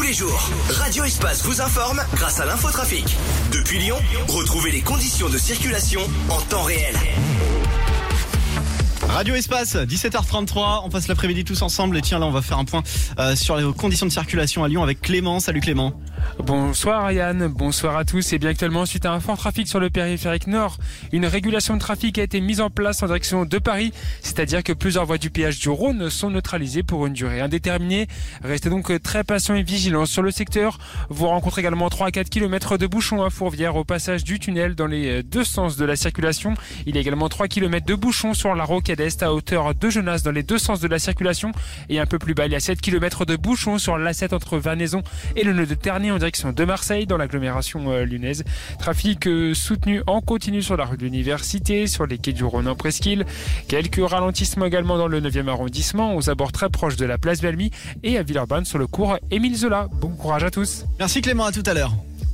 les jours, Radio Espace vous informe grâce à l'infotrafic. Depuis Lyon, retrouvez les conditions de circulation en temps réel. Radio Espace, 17h33, on passe l'après-midi tous ensemble et tiens là on va faire un point sur les conditions de circulation à Lyon avec Clément. Salut Clément. Bonsoir Yann, bonsoir à tous. Et bien actuellement, suite à un fort trafic sur le périphérique nord, une régulation de trafic a été mise en place en direction de Paris, c'est-à-dire que plusieurs voies du péage du Rhône sont neutralisées pour une durée indéterminée. Restez donc très patients et vigilants sur le secteur. Vous rencontrez également 3 à 4 km de bouchons à Fourvière au passage du tunnel dans les deux sens de la circulation. Il y a également 3 km de bouchons sur la rocade est à hauteur de Genasse dans les deux sens de la circulation. Et un peu plus bas, il y a 7 km de bouchons sur l'A7 entre Vernaison et le nœud de Terny en direction de Marseille dans l'agglomération lyonnaise. Trafic soutenu en continu sur la rue de l'Université, sur les quais du Rhône en Presqu'île. Quelques ralentissements également dans le 9e arrondissement, aux abords très proches de la place Belmy et à Villeurbanne sur le cours Émile Zola. Bon courage à tous. Merci Clément, à tout à l'heure.